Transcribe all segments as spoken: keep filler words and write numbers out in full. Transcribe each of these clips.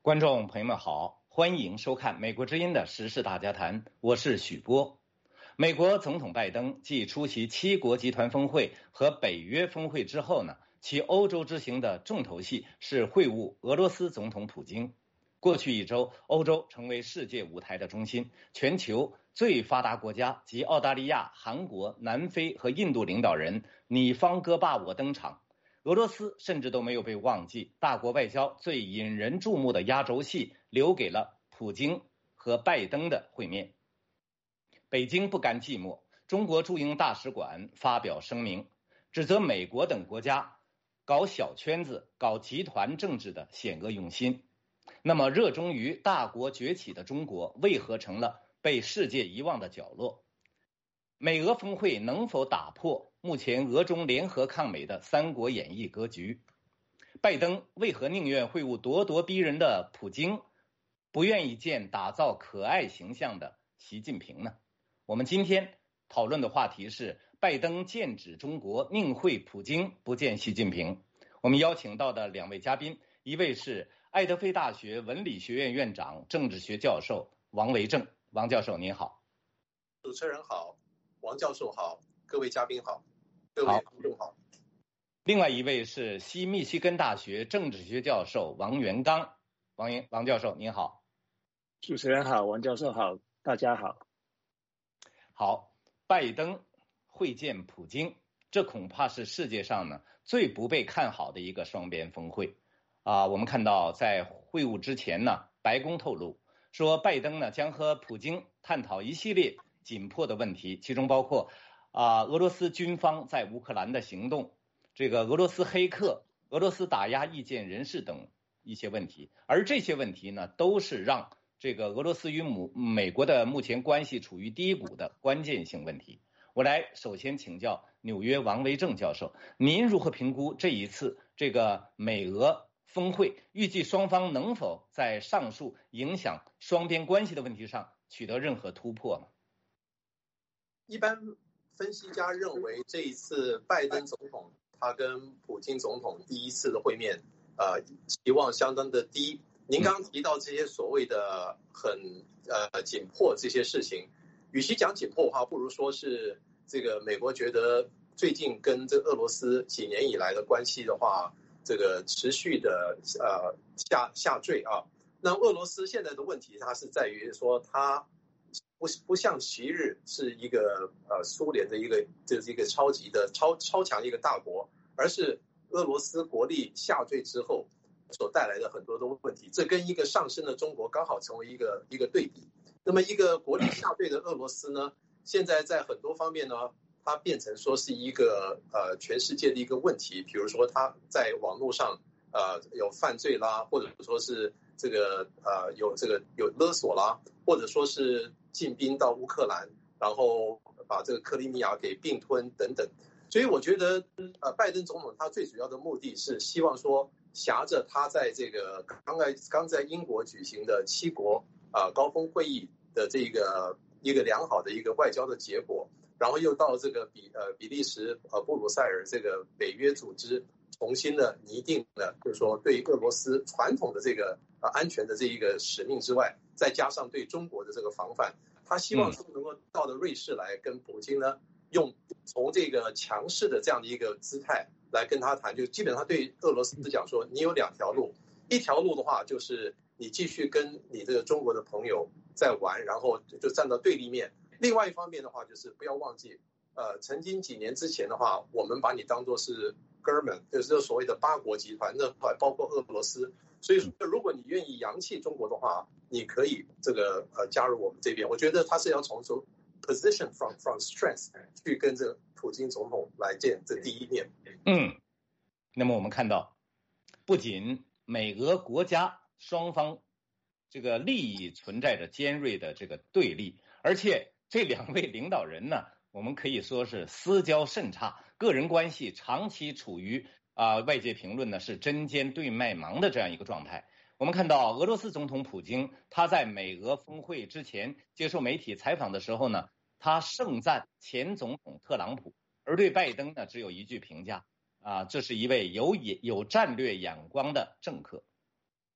观众朋友们好，欢迎收看美国之音的时事大家谈，我是许波。美国总统拜登继出席七国集团峰会和北约峰会之后呢，其欧洲之行的重头戏是会晤俄罗斯总统普京。过去一周，欧洲成为世界舞台的中心，全球最发达国家及澳大利亚、韩国、南非和印度领导人你方歌罢我登场。俄罗斯甚至都没有被忘记，大国外交最引人注目的压轴戏留给了普京和拜登的会面。北京不甘寂寞，中国驻英大使馆发表声明，指责美国等国家搞小圈子、搞集团政治的险恶用心。那么，热衷于大国崛起的中国，为何成了被世界遗忘的角落？美俄峰会能否打破目前俄中联合抗美的三国演义格局？拜登为何宁愿会晤咄咄逼人的普京，不愿意见打造可爱形象的习近平呢？我们今天讨论的话题是拜登剑指中国，宁会普京，不见习近平。我们邀请到的两位嘉宾，一位是爱德菲大学文理学院院长、政治学教授王维正。王教授您好。 主持人好，王教授好，各位嘉宾好，各位听众好。 另外一位是西密西根大学政治学教授王元刚。王王教授您好。 主持人好，王教授好，大家好。 好，拜登会见普京，这恐怕是世界上呢最不被看好的一个双边峰会啊。我们看到在会晤之前呢，白宫透露说，拜登呢将和普京探讨一系列紧迫的问题，其中包括啊俄罗斯军方在乌克兰的行动，这个俄罗斯黑客、俄罗斯打压意见人士等一些问题，而这些问题呢，都是让这个俄罗斯与母美国的目前关系处于低谷的关键性问题。我来首先请教纽约王维正教授，您如何评估这一次这个美俄峰会？预计双方能否在上述影响双边关系的问题上取得任何突破呢？ 一般分析家认为，这一次拜登总统他跟普京总统第一次的会面，呃，期望相当的低。您刚刚提到这些所谓的很呃紧迫这些事情，与其讲紧迫的话，不如说是这个美国觉得最近跟这俄罗斯几年以来的关系的话，这个持续的呃下下坠啊。那俄罗斯现在的问题，它是在于说它不不像昔日是一个呃苏联的一个就是一个超级的超超强一个大国，而是俄罗斯国力下坠之后所带来的很多的问题，这跟一个上升的中国刚好成为一个一个对比。那么一个国力下坠的俄罗斯呢，现在在很多方面呢，它变成说是一个呃全世界的一个问题，比如说它在网络上呃有犯罪啦，或者说是这个呃有这个有勒索啦，或者说是进兵到乌克兰，然后把这个克里米亚给并吞等等。所以我觉得呃拜登总统他最主要的目的是希望说，挟着他在这个刚在刚在英国举行的七国啊、呃、高峰会议的这个一个良好的一个外交的结果，然后又到这个比呃比利时呃布鲁塞尔这个北约组织重新的拟定了，就是说对俄罗斯传统的这个呃安全的这一个使命之外，再加上对中国的这个防范，他希望说能够到了瑞士来跟普京呢，用从这个强势的这样的一个姿态来跟他谈，就基本上对俄罗斯讲说，你有两条路，一条路的话就是你继续跟你这个中国的朋友在玩，然后就站到对立面；另外一方面的话，就是不要忘记，呃，曾经几年之前的话，我们把你当作是哥们，就是所谓的八国集团，那包括俄罗斯。所以说，如果你愿意扬弃中国的话，你可以这个呃加入我们这边。我觉得他是要从从 position from from strength 去跟这个普京总统来见这第一面。 嗯，那么我们看到，不仅美俄国家双方这个利益存在着尖锐的这个对立，而且这两位领导人呢，我们可以说是私交甚差，个人关系长期处于啊、呃、外界评论呢是针尖对麦芒的这样一个状态。我们看到俄罗斯总统普京他在美俄峰会之前接受媒体采访的时候呢，他盛赞前总统特朗普，而对拜登呢只有一句评价啊，这是一位有有战略眼光的政客。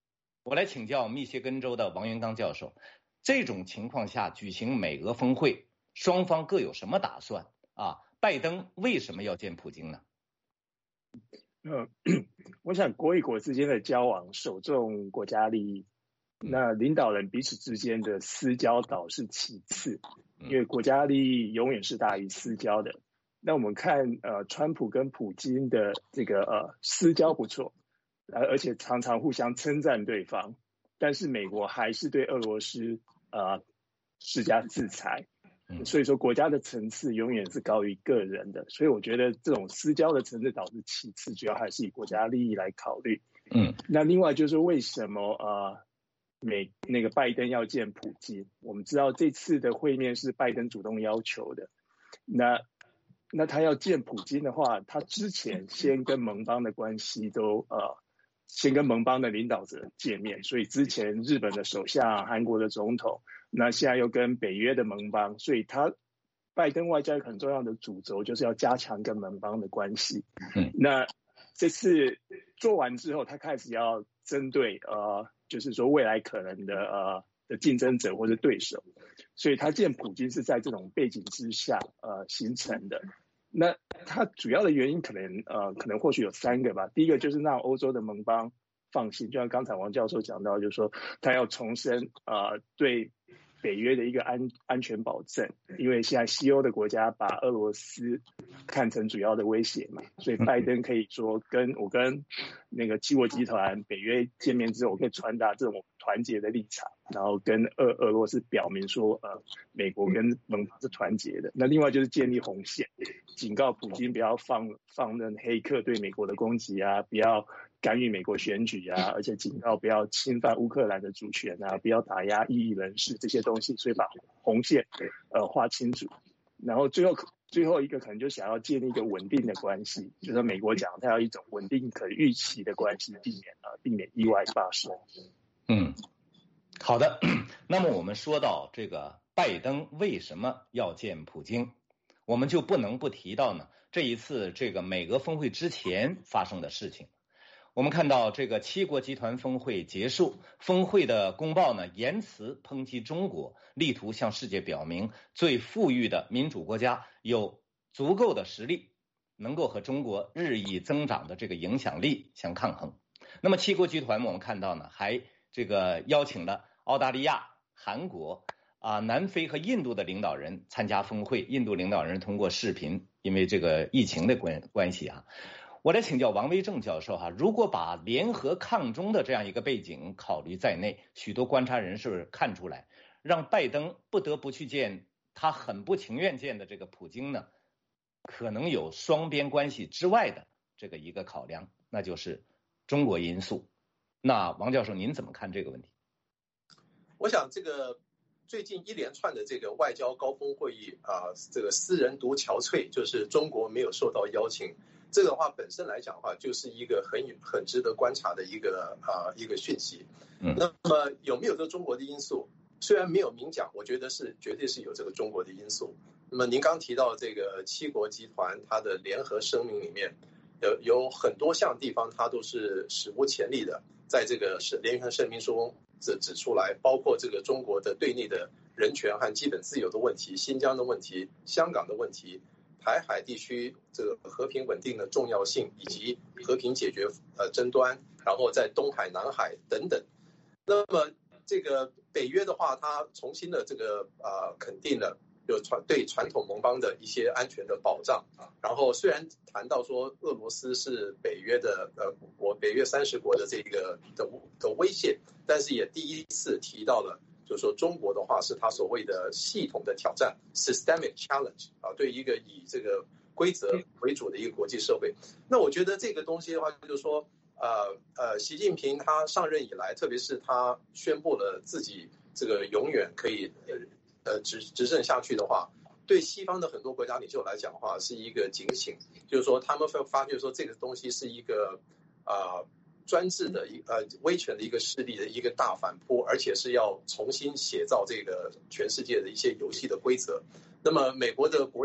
我来请教密歇根州的王元刚教授，这种情况下举行美俄峰会，双方各有什么打算啊？拜登为什么要见普京呢？ 呃，我想国与国之间的交往首重国家利益，那领导人彼此之间的私交倒是其次，因为国家利益永远是大于私交的。那我们看呃，川普跟普京的这个呃私交不错，而且常常互相称赞对方，但是美国还是对俄罗斯呃施加制裁。所以说国家的层次永远是高于个人的，所以我觉得这种私交的层次导致其次，主要还是以国家利益来考虑。嗯，那另外就是为什么呃美那个拜登要见普京？我们知道这次的会面是拜登主动要求的，那那他要见普京的话，他之前先跟盟邦的关系都呃先跟盟邦的领导者见面，所以之前日本的首相、韩国的总统。那现在又跟北约的盟邦，所以他拜登外交很重要的主轴就是要加强跟盟邦的关系。嗯，那这次做完之后，他开始要针对呃，就是说未来可能的呃的竞争者或者对手，所以他见普京是在这种背景之下呃形成的。那他主要的原因可能呃可能或许有三个吧。第一个就是让欧洲的盟邦放心，就像刚才王教授讲到，就是说他要重申呃对北约的一个安安全保证，因为现在西欧的国家把俄罗斯看成主要的威胁嘛，所以拜登可以说跟我跟那个七国集团北约见面之后，我可以传达这种团结的立场，然后跟俄俄罗斯表明说，呃，美国跟盟邦是团结的。那另外就是建立红线，警告普京不要放放任黑客对美国的攻击啊，不要干预美国选举啊，而且警告不要侵犯乌克兰的主权啊，不要打压异议人士这些东西，所以把红线呃画清楚。然后最后最后一个可能就想要建立一个稳定的关系，就是美国讲它要一种稳定可预期的关系，避免呃避免意外发生。 嗯，好的。那么我们说到这个拜登为什么要见普京，我们就不能不提到呢这一次这个美俄峰会之前发生的事情。我们看到这个七国集团峰会结束，峰会的公报呢言辞抨击中国，力图向世界表明最富裕的民主国家有足够的实力，能够和中国日益增长的这个影响力相抗衡。那么七国集团我们看到呢，还这个邀请了澳大利亚、韩国啊、南非和印度的领导人参加峰会。印度领导人通过视频，因为这个疫情的关关系啊。我来请教王威正教授哈，如果把联合抗中的这样一个背景考虑在内，许多观察人士看出来，让拜登不得不去见他很不情愿见的这个普京呢，可能有双边关系之外的这个一个考量，那就是中国因素。那王教授您怎么看这个问题？ 我想这个最近一连串的这个外交高峰会议啊、呃，这个私人独憔悴，就是中国没有受到邀请。这个的话本身来讲的话，就是一个很很值得观察的一个啊、呃、一个讯息。嗯，那么有没有这个中国的因素？虽然没有明讲，我觉得是绝对是有这个中国的因素。那么您刚提到这个七国集团它的联合声明里面，有有很多项地方它都是史无前例的，在这个是联合声明中指指出来，包括这个中国的对内的人权和基本自由的问题、新疆的问题、香港的问题。台海地区这个和平稳定的重要性，以及和平解决呃争端，然后在东海、南海等等。那么这个北约的话，它重新的这个呃肯定了就传对传统盟邦的一些安全的保障。然后虽然谈到说俄罗斯是北约的呃国北约三十国的这个的的威胁，但是也第一次提到了。就是说中国的话是他所谓的系统的挑战 systemic challenge 啊，对一个以这个规则为主的一个国际社会。那我觉得这个东西的话就是说呃呃习近平他上任以来，特别是他宣布了自己这个永远可以呃执执政下去的话，对西方的很多国家领袖来讲的话是一个警醒，就是说他们会发觉说这个东西是一个啊、呃专制的一呃威权的一个势力的一个大反扑，而且是要重新写造这个全世界的一些游戏的规则。那么美国的国力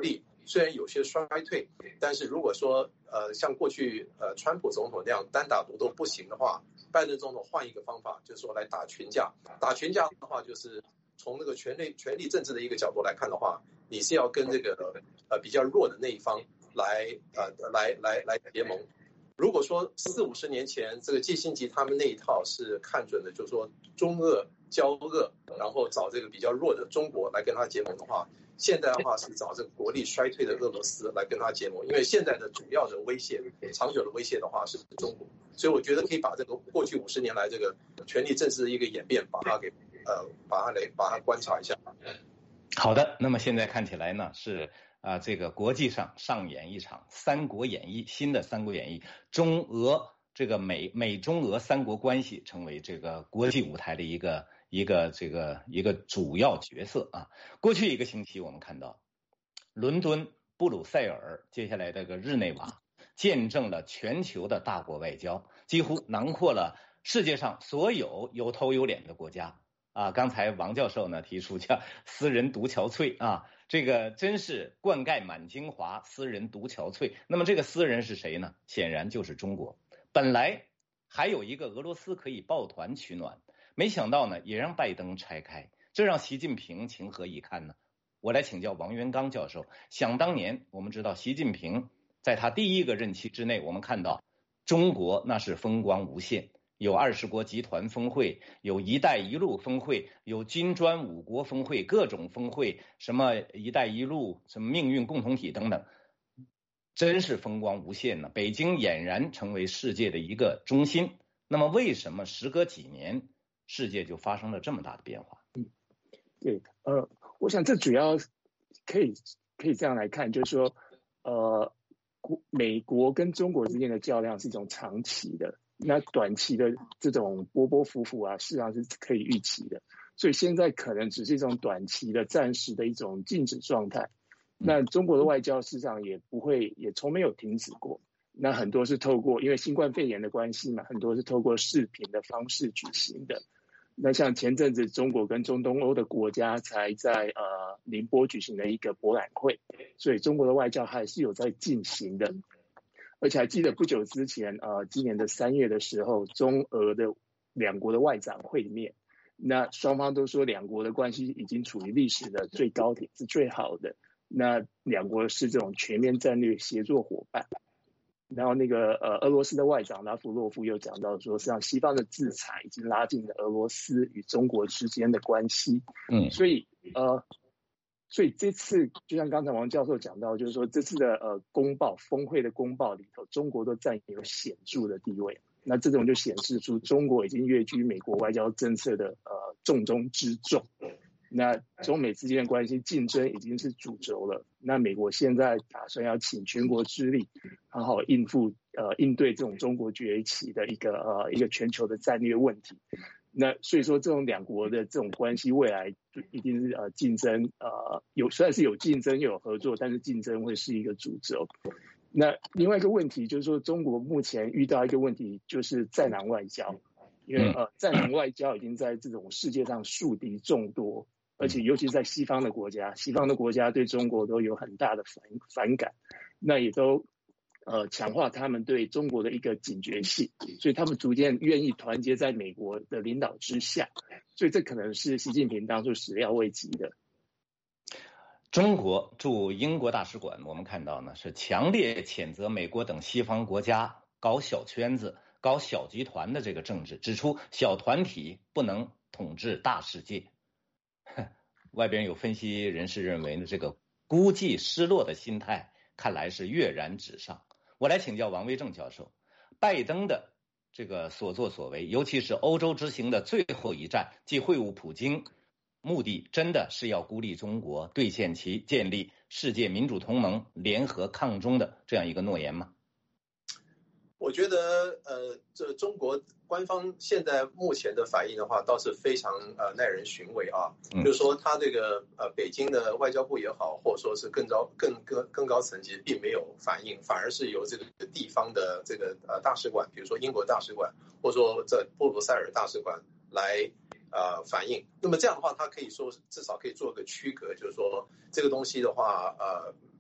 虽然有些衰退，但是如果说呃像过去呃川普总统那样单打独斗不行的话，拜登总统换一个方法，就是说来打群架。打群架的话，就是从那个权力权力政治的一个角度来看的话，你是要跟这个呃比较弱的那一方来呃来来来结盟。如果说四五十年前这个季辛吉他们那一套是看准的，就是说中俄交恶，然后找这个比较弱的中国来跟他结盟的话，现在的话是找这个国力衰退的俄罗斯来跟他结盟，因为现在的主要的威胁、长久的威胁的话是中国，所以我觉得可以把这个过去五十年来这个权力政治的一个演变，把它给呃把它来把它观察一下。 好的，那么现在看起来呢是。啊，这个国际上上演一场《三国演义》，新的《三国演义》，中俄这个美美中俄三国关系成为这个国际舞台的一个一个这个一个主要角色啊。过去一个星期，我们看到伦敦、布鲁塞尔，接下来这个日内瓦，见证了全球的大国外交，几乎囊括了世界上所有有头有脸的国家啊。刚才王教授呢提出叫“斯人独憔悴”啊。这个真是灌溉满京华，斯人独憔悴。那么这个斯人是谁呢？显然就是中国。本来还有一个俄罗斯可以抱团取暖，没想到呢，也让拜登拆开，这让习近平情何以堪呢？我来请教王元刚教授。想当年，我们知道习近平在他第一个任期之内，我们看到中国那是风光无限。有二十国集团峰会，有一带一路峰会，有金砖五国峰会，各种峰会，什么一带一路，什么命运共同体等等，真是风光无限呢。北京俨然成为世界的一个中心。那么为什么时隔几年，世界就发生了这么大的变化？ 嗯，对，呃，我想这主要可以可以这样来看，就是说，呃，美国跟中国之间的较量是一种长期的。那短期的这种波波伏伏啊，事实上是可以预期的，所以现在可能只是一种短期的、暂时的一种静止状态。那中国的外交事实上也不会，也从没有停止过。那很多是透过因为新冠肺炎的关系嘛，很多是透过视频的方式举行的。那像前阵子中国跟中东欧的国家才在呃宁波举行了一个博览会，所以中国的外交还是有在进行的。而且还记得不久之前，呃，今年的三月的时候，中俄的两国的外长会面，那双方都说两国的关系已经处于历史的最高点，是最好的。那两国是这种全面战略协作伙伴。然后那个呃，俄罗斯的外长拉夫洛夫又讲到说，实际上西方的制裁已经拉近了俄罗斯与中国之间的关系。嗯，所以呃。所以这次就像刚才王教授讲到，就是说这次的呃公报峰会的公报里头，中国都占有显著的地位。那这种就显示出中国已经跃居美国外交政策的呃重中之重。那中美之间的关系竞争已经是主轴了。那美国现在打算要请全国之力，好好应付呃应对这种中国崛起的一个呃一个全球的战略问题。那所以说，这种两国的这种关系未来一定是呃竞争呃有虽然是有竞争又有合作，但是竞争会是一个主轴。那另外一个问题就是说，中国目前遇到一个问题就是战狼外交，因为呃战狼外交已经在这种世界上树敌众多，而且尤其在西方的国家，西方的国家对中国都有很大的反反感，那也都。呃，强化他们对中国的一个警觉性，所以他们逐渐愿意团结在美国的领导之下，所以这可能是习近平当初始料未及的。 中国驻英国大使馆，我们看到呢是强烈谴责美国等西方国家搞小圈子、搞小集团的这个政治，指出小团体不能统治大世界。外边有分析人士认为呢，这个孤寂失落的心态看来是跃然纸上。我来请教王威正教授，拜登的这个所作所为，尤其是欧洲之行的最后一站，即会晤普京，目的真的是要孤立中国，兑现其建立世界民主同盟、联合抗中的这样一个诺言吗？ 我觉得，呃，这中国官方现在目前的反应的话，倒是非常呃耐人寻味啊。嗯、就是说，他这个呃北京的外交部也好，或者说是更高更更更高层级，并没有反应，反而是由这个地方的这个呃大使馆，比如说英国大使馆，或者说在布鲁塞尔大使馆来呃反应。那么这样的话，他可以说至少可以做个区隔，就是说这个东西的话，呃。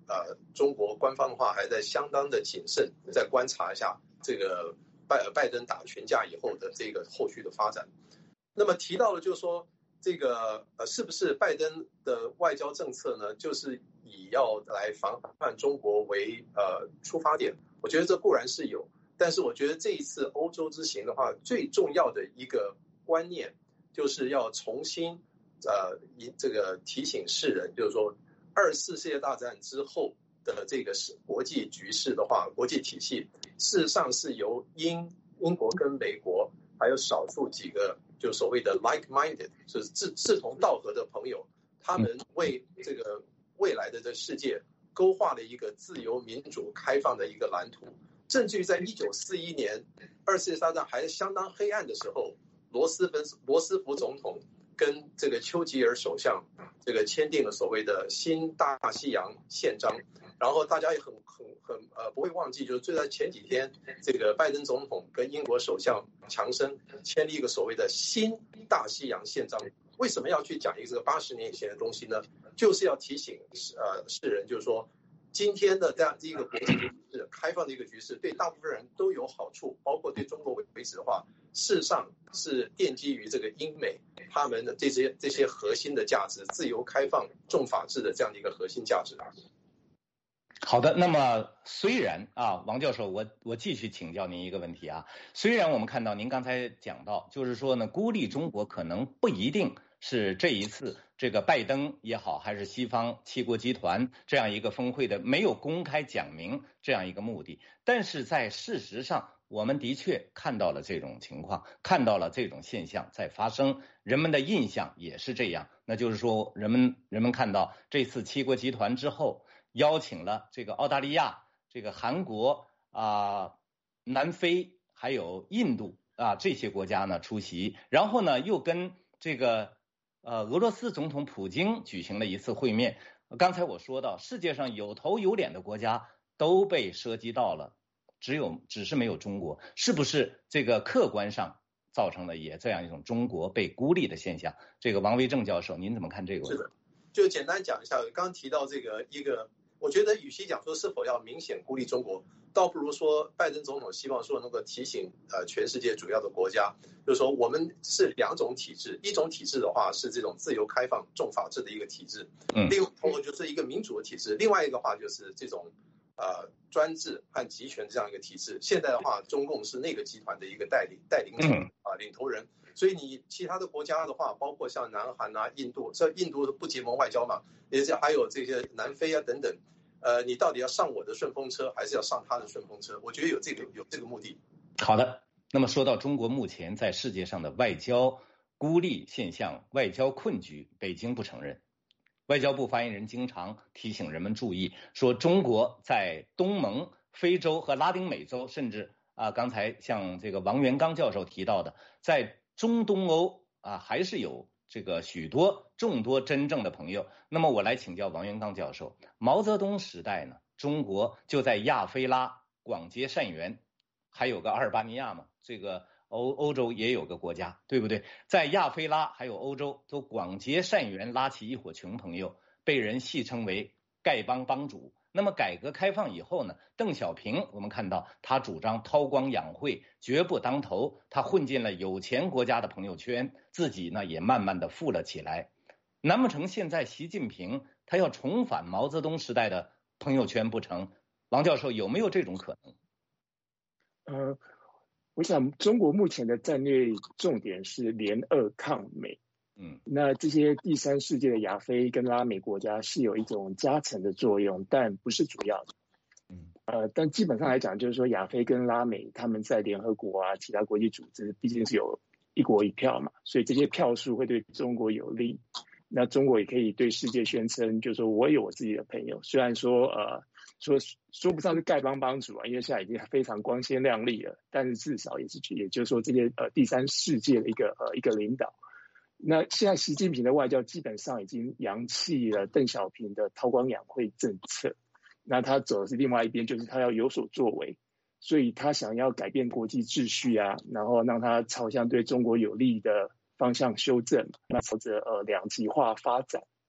呃，中国官方的话还在相当的谨慎，再观察一下这个拜拜登打群架以后的这个后续的发展。那么提到了就是说，这个呃，是不是拜登的外交政策呢，就是以要来防范中国为呃出发点？我觉得这固然是有，但是我觉得这一次欧洲之行的话，最重要的一个观念就是要重新呃这个提醒世人，就是说二次世界大战之后的这个国际局势的话，国际体系事实上是由英英国跟美国还有少数几个就所谓的 like-minded， 就是志志同道合的朋友，他们为这个未来的这世界勾画了一个自由、民主、开放的一个蓝图。甚至于在一九四一年二次世界大战还相当黑暗的时候，罗斯福罗斯福总统跟这个丘吉尔首相这个签订了所谓的新大西洋宪章，然后大家也很很很呃不会忘记，就是就在前几天，这个拜登总统跟英国首相强生签了一个所谓的新大西洋宪章。为什么要去讲一个这个八十年以前的东西呢？就是要提醒呃世人，就是说今天的这样一个国际局势，开放的一个局势，对大部分人都有好处，包括对中国为止的话，事实上是奠基于这个英美他们的这些这些核心的价值，自由、开放、重法治的这样的一个核心价值。 好的，那么虽然啊，王教授，我我继续请教您一个问题啊。虽然我们看到您刚才讲到，就是说呢，孤立中国可能不一定是这一次这个拜登也好，还是西方七国集团这样一个峰会的没有公开讲明这样一个目的，但是在事实上，我们的确看到了这种情况，看到了这种现象在发生，人们的印象也是这样。那就是说，人们人们看到这次七国集团之后，邀请了这个澳大利亚、这个韩国啊、呃、南非还有印度啊这些国家呢出席，然后呢又跟这个呃俄罗斯总统普京举行了一次会面。刚才我说到，世界上有头有脸的国家都被涉及到了，只有只是没有中国，是不是这个客观上造成了也这样一种中国被孤立的现象？这个王维正教授，您怎么看这个问题？ 是的，就简单讲一下，刚刚提到这个一个。我觉得与其讲说是否要明显孤立中国，倒不如说拜登总统希望说能够提醒呃全世界主要的国家，就是说我们是两种体制，一种体制的话是这种自由开放重法治的一个体制，嗯，另外就是一个民主的体制，另外一个话就是这种呃专制和集权这样一个体制。现在的话，中共是那个集团的一个带领带领者啊、呃、领头人。所以你其他的国家的话，包括像南韩啊、印度，这印度不结盟外交嘛，也是还有这些南非啊等等，呃，你到底要上我的顺风车，还是要上他的顺风车？我觉得有这个有这个目的。 好的，那么说到中国目前在世界上的外交孤立现象、外交困局，北京不承认。外交部发言人经常提醒人们注意，说中国在东盟、非洲和拉丁美洲，甚至啊，刚才像这个王元刚教授提到的，在中东欧啊，还是有这个许多众多真正的朋友。那么我来请教王元刚教授，毛泽东时代呢，中国就在亚非拉广结善缘，还有个阿尔巴尼亚嘛，这个欧欧洲也有个国家，对不对？在亚非拉还有欧洲都广结善缘，拉起一伙穷朋友，被人戏称为丐帮帮主。那么改革开放以后呢，邓小平我们看到他主张韬光养晦，绝不当头，他混进了有钱国家的朋友圈，自己呢也慢慢的富了起来。难不成现在习近平他要重返毛泽东时代的朋友圈不成？王教授，有没有这种可能？ 呃，我想中国目前的战略重点是联俄抗美。嗯，那这些第三世界的亚非跟拉美国家是有一种加成的作用，但不是主要的。嗯，呃，但基本上来讲，就是说亚非跟拉美他们在联合国啊，其他国际组织毕竟是有一国一票嘛，所以这些票数会对中国有利。那中国也可以对世界宣称，就是说我有我自己的朋友，虽然说呃说说不上是丐帮帮主啊，因为现在已经非常光鲜亮丽了，但是至少也是也就是说这些呃第三世界的一个呃一个领导。那现在习近平的外交基本上已经扬弃了邓小平的韬光养晦政策，那他走的是另外一边，就是他要有所作为，所以他想要改变国际秩序啊，然后让他朝向对中国有利的方向修正，那朝着呃两极化发展。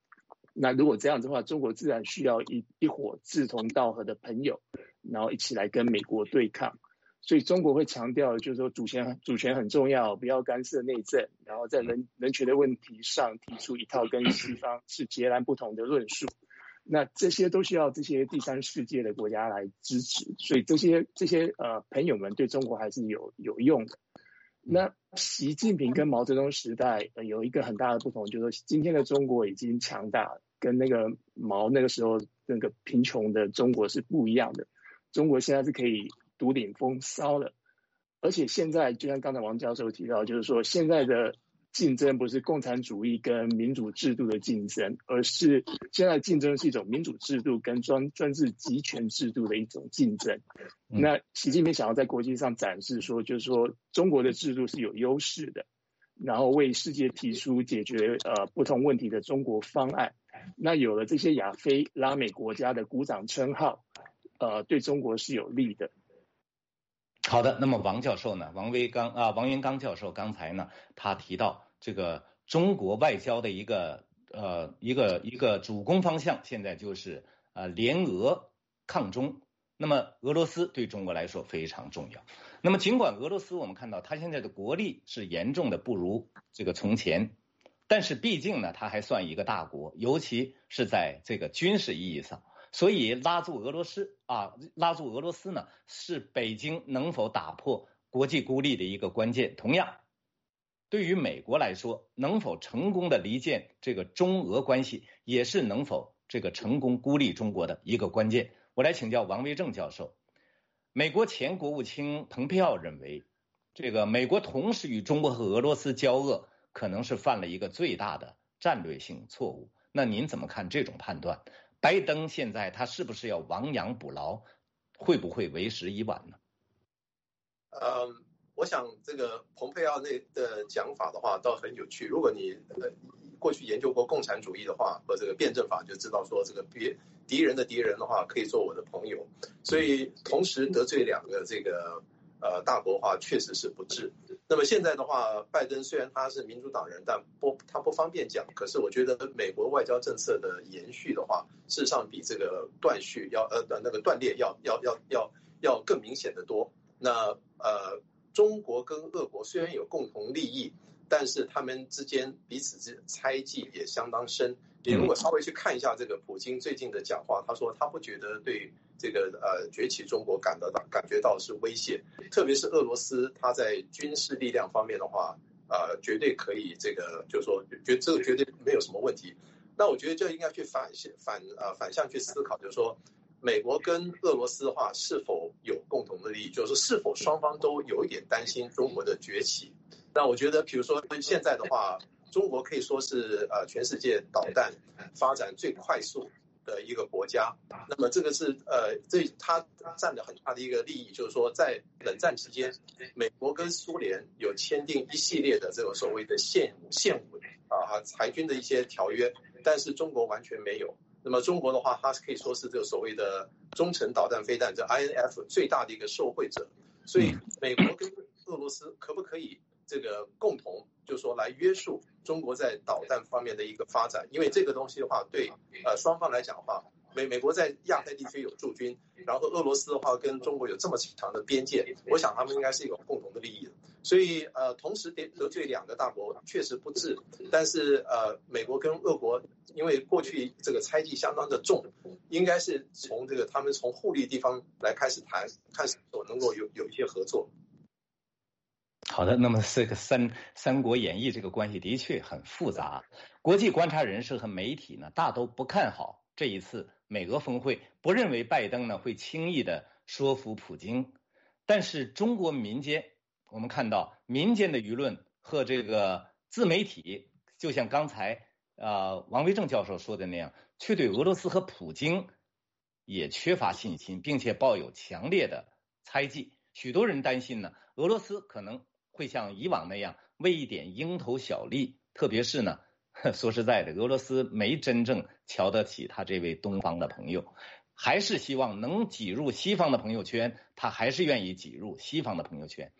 那如果这样子的话，中国自然需要一一伙志同道合的朋友，然后一起来跟美国对抗。所以中国会强调，就是说主权主权很重要，不要干涉内政，然后在人人权的问题上提出一套跟西方是截然不同的论述。那这些都需要这些第三世界的国家来支持，所以这些这些呃朋友们对中国还是有有用的。那习近平跟毛泽东时代、呃、有一个很大的不同，就是说今天的中国已经强大了，跟那个毛那个时候那个贫穷的中国是不一样的。中国现在是可以独领风骚了，而且现在就像刚才王教授提到，就是说现在的竞争不是共产主义跟民主制度的竞争，而是现在竞争是一种民主制度跟专专制集权制度的一种竞争。那习近平想要在国际上展示说，就是说中国的制度是有优势的，然后为世界提出解决呃不同问题的中国方案。那有了这些亚非拉美国家的鼓掌称号，呃，对中国是有利的。 好的，那么王教授呢？王维刚啊，王云刚教授刚才呢，他提到这个中国外交的一个呃一个一个主攻方向，现在就是呃联俄抗中。那么俄罗斯对中国来说非常重要。那么尽管俄罗斯我们看到它现在的国力是严重的不如这个从前，但是毕竟呢，它还算一个大国，尤其是在这个军事意义上。所以拉住俄罗斯啊，拉住俄罗斯呢，是北京能否打破国际孤立的一个关键。同样，对于美国来说，能否成功的离间这个中俄关系，也是能否这个成功孤立中国的一个关键。我来请教王维正教授。美国前国务卿蓬佩奥认为，这个美国同时与中国和俄罗斯交恶，可能是犯了一个最大的战略性错误。那您怎么看这种判断？拜登现在他是不是要亡羊补牢，会不会为时已晚呢？ 嗯，我想这个蓬佩奥那的讲法的话倒很有趣。如果你呃过去研究过共产主义的话和这个辩证法，就知道说这个别敌人的敌人的话可以做我的朋友，所以同时得罪两个这个呃大国的话确实是不智。那么现在的话，拜登虽然他是民主党人，但不他不方便讲。可是我觉得美国外交政策的延续的话，事实上比这个断续要呃那个断裂要要要要要更明显的多。那呃，中国跟俄国虽然有共同利益，但是他们之间彼此之猜忌也相当深。你如果稍微去看一下这个普京最近的讲话，他说他不觉得对这个呃崛起中国感到感觉到是威胁，特别是俄罗斯，他在军事力量方面的话，呃，绝对可以这个就是说，觉这个绝对没有什么问题。那我觉得这应该去反反呃反向去思考，就是说，美国跟俄罗斯的话是否有共同的利益，就是是否双方都有一点担心中国的崛起。那我觉得，比如说现在的话，中国可以说是呃全世界导弹发展最快速的一个国家。那么这个是呃这它占了很大的一个利益，就是说在冷战期间，美国跟苏联有签订一系列的这种所谓的现现武啊裁军的一些条约，但是中国完全没有。那么中国的话，它可以说是这个所谓的中程导弹飞弹，这 I N F 最大的一个受惠者。所以美国跟俄罗斯可不可以这个共同，就是说来约束中国在导弹方面的一个发展？因为这个东西的话，对呃双方来讲的话，美美国在亚太地区有驻军，然后俄罗斯的话跟中国有这么长的边界，我想他们应该是有共同的利益的。所以呃，同时得得罪两个大国确实不智，但是呃，美国跟俄国因为过去这个猜忌相当的重，应该是从这个他们从互利地方来开始谈，看是否能够有有一些合作。 好的，那么这个三三国演义这个关系的确很复杂，国际观察人士和媒体呢大都不看好这一次美俄峰会，不认为拜登呢会轻易的说服普京，但是中国民间我们看到民间的舆论和这个自媒体，就像刚才呃王维正教授说的那样，却对俄罗斯和普京也缺乏信心，并且抱有强烈的猜忌。许多人担心呢，俄罗斯可能会像以往那样为一点蝇头小利，特别是呢，说实在的，俄罗斯没真正瞧得起他这位东方的朋友，还是希望能挤入西方的朋友圈，他还是愿意挤入西方的朋友圈。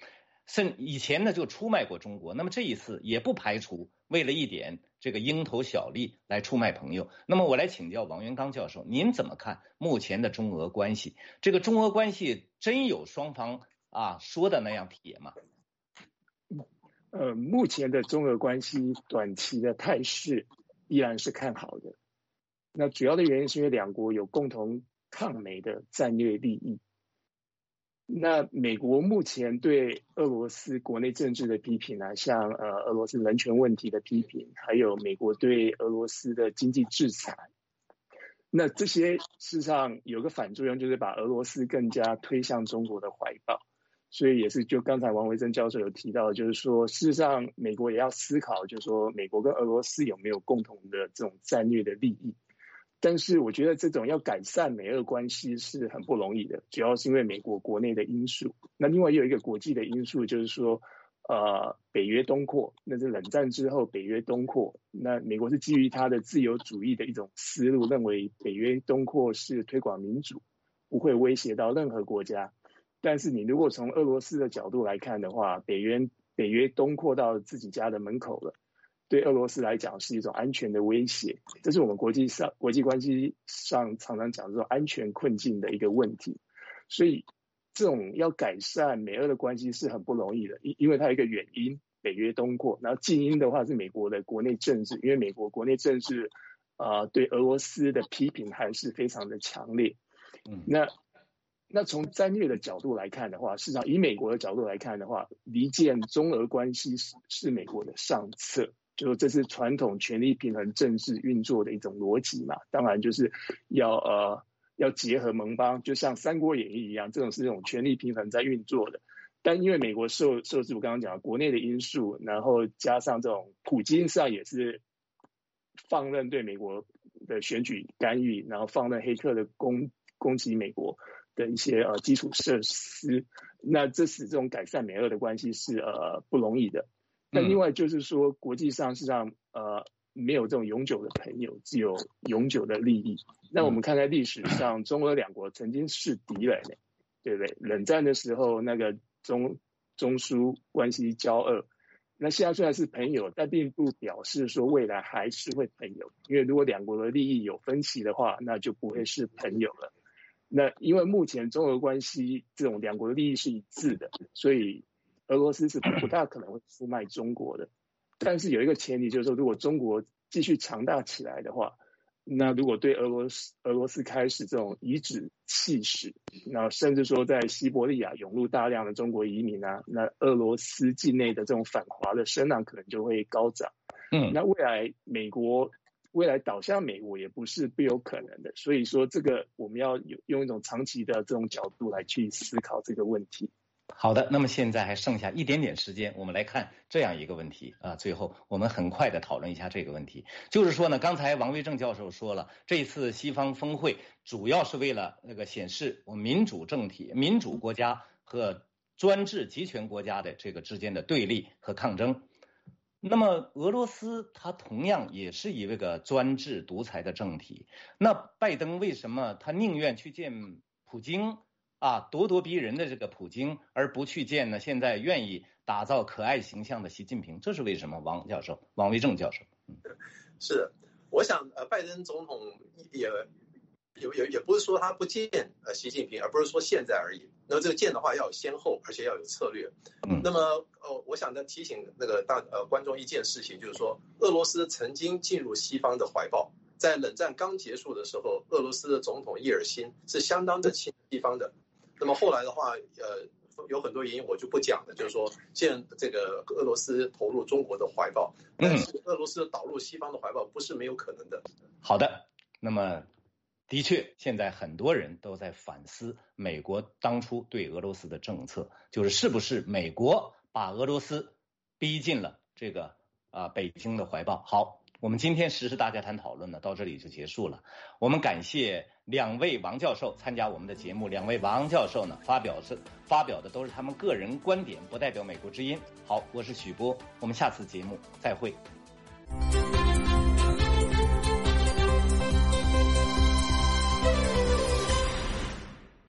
甚以前呢就出卖过中国，那么这一次也不排除为了一点这个蝇头小利来出卖朋友。那么我来请教王元刚教授，您怎么看目前的中俄关系？这个中俄关系真有双方啊说的那样铁吗？ 呃，目前的中俄关系短期的态势依然是看好的。那主要的原因是因为两国有共同抗美的战略利益。那美国目前对俄罗斯国内政治的批评啊，像呃俄罗斯人权问题的批评，还有美国对俄罗斯的经济制裁，那这些事实上有个反作用，就是把俄罗斯更加推向中国的怀抱。所以也是就刚才王维正教授有提到，就是说事实上美国也要思考，就是说美国跟俄罗斯有没有共同的这种战略的利益。但是我觉得这种要改善美俄关系是很不容易的，主要是因为美国国内的因素。那另外也有一个国际的因素，就是说呃北约东扩，那是冷战之后北约东扩，那美国是基于它的自由主义的一种思路，认为北约东扩是推广民主，不会威胁到任何国家。但是你如果从俄罗斯的角度来看的话，北约北约东扩到自己家的门口了，对俄罗斯来讲是一种安全的威胁，这是我们国际上国际关系上常常讲这种安全困境的一个问题。所以这种要改善美俄的关系是很不容易的，因因为它有一个原因，北约东扩，然后近因的话是美国的国内政治，因为美国国内政治呃对俄罗斯的批评还是非常的强烈。嗯，那那从战略的角度来看的话，事实上以美国的角度来看的话，离间中俄关系是是美国的上策，就这是传统权力平衡政治运作的一种逻辑嘛。当然就是要呃要结合盟邦，就像《三国演义》一样，这种是这种权力平衡在运作的。但因为美国受受制我刚刚讲的国内的因素，然后加上这种普京上也是放任对美国的选举干预，然后放任黑客的攻攻击美国的一些呃基础设施，那这使这种改善美俄的关系是呃不容易的。那另外就是说，国际上实际上呃没有这种永久的朋友，只有永久的利益。那我们看在历史上，中俄两国曾经是敌人，对不对？冷战的时候，那个中中苏关系交恶，那现在虽然是朋友，但并不表示说未来还是会朋友，因为如果两国的利益有分歧的话，那就不会是朋友了。那因为目前中俄关系这种两国的利益是一致的，所以俄罗斯是不大可能会出卖中国的。但是有一个前提，就是说如果中国继续强大起来的话，那如果对俄罗斯俄罗斯开始这种颐指气使，那甚至说在西伯利亚涌入大量的中国移民啊，那俄罗斯境内的这种反华的声浪可能就会高涨。嗯，那未来美国未来倒向美国也不是不有可能的，所以说这个我们要有用一种长期的这种角度来去思考这个问题。 好的，那么现在还剩下一点点时间，我们来看这样一个问题啊。最后我们很快的讨论一下这个问题，就是说呢，刚才王维正教授说了，这次西方峰会主要是为了那个显示我们民主政体、民主国家和专制集权国家的这个之间的对立和抗争。那么俄罗斯它同样也是一个专制独裁的政体，那拜登为什么他宁愿去见普京啊，咄咄逼人的这个普京，而不去见呢现在愿意打造可爱形象的习近平？这是为什么？王教授，王维正教授。嗯， 是的，我想呃，拜登总统也也也也不是说他不见呃习近平，而不是说现在而已。那这个见的话要有先后，而且要有策略。嗯，那么呃，我想呢提醒那个大呃观众一件事情，就是说俄罗斯曾经进入西方的怀抱，在冷战刚结束的时候，俄罗斯的总统叶尔辛是相当的亲西方的。那么后来的话，呃，有很多原因我就不讲了，就是说现在这个俄罗斯投入中国的怀抱，但是俄罗斯导入西方的怀抱不是没有可能的。 好的，那么的确，现在很多人都在反思美国当初对俄罗斯的政策，就是是不是美国把俄罗斯逼进了这个啊、呃、北京的怀抱。好，我们今天时事大家谈讨论呢到这里就结束了。我们感谢两位王教授参加我们的节目，两位王教授呢发表是发表的都是他们个人观点，不代表美国之音。好，我是许波，我们下次节目再会。